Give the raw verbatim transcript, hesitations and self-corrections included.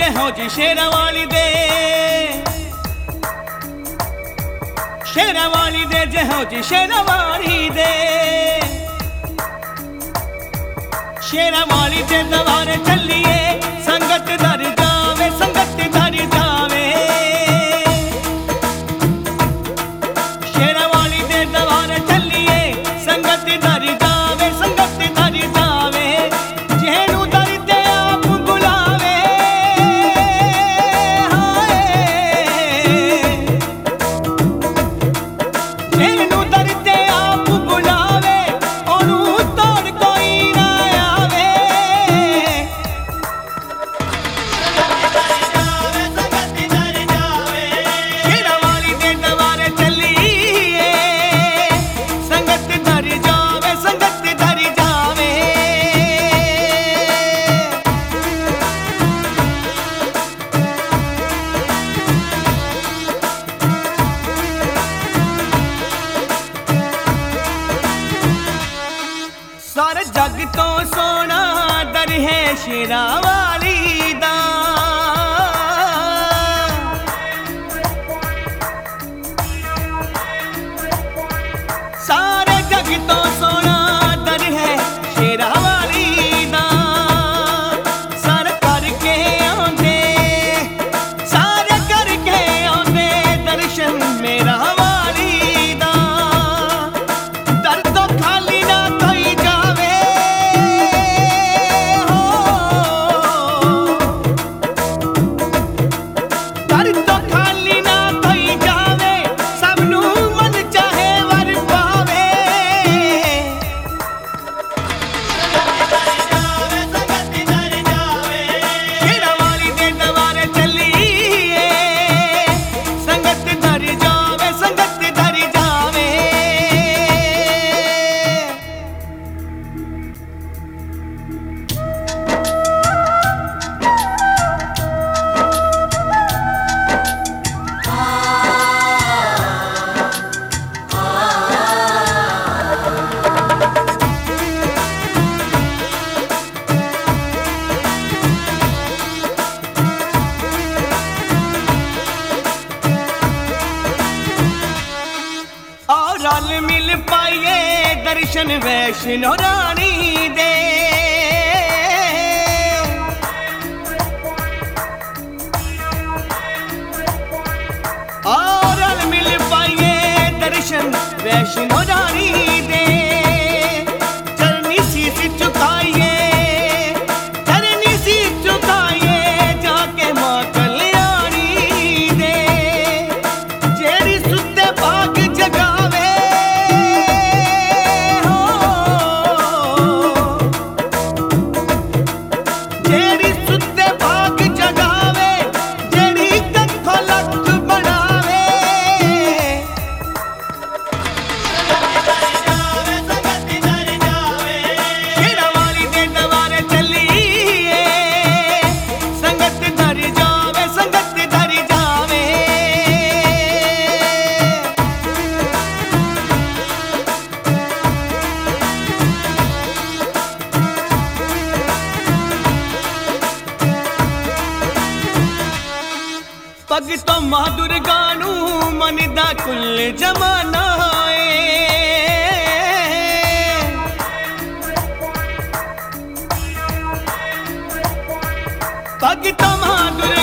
हो जी शेरा वाली दे, शेरा वाली दे जय हो जी शेरा वाली दे, शेरा वाली दे दवारे चलिए संगत दर जावे, संगत दर जावे, शेरा वाली दे दवारे चलिए संगत दर जावे, संगत दर जावे, जेनू दर ते आप बुलावे, जेनू दर ते आप बुलावे, ओनू तोड़ कोई ना आवे, शेरा वाली दे दवारे चलिए संगत दर जावे, संगत दर जावे। सारे जग तो सोना दर है शेरा वाली दा, सारे जग तो सोना दर है शेरा वाली दा, सारे करके आंदे, सारे करके आंदे दर्शन मेरा वाली दा, दर तो खाली ना कोई जावे, दर तो खाली ना कोई जावे, सबनू मन चाहे वर पावे, शेरा वाली दे दवारे चलिए संगत दर जावे, संगत दर जावे। और रल मिल पाइए दर्शन वैष्णो रानी दे, और रल मिल पाइए दर्शन वैष्णो रानी दे, चरनी शीश झुकाइए, चरनी शीश झुकाइए जाके मां कल्याणी दे, जेड़ी सुते भाग जगावे, जेड़ी सुते भाग जगावे, जेड़ी कखो लख बनावे, शेरा वाली दे दवारे चलिए संगत दर जावे, संगत दर जावे। पग तो मां दुर्गा नू मनदा कुल जमाना ए, पग तो मां दुर्गा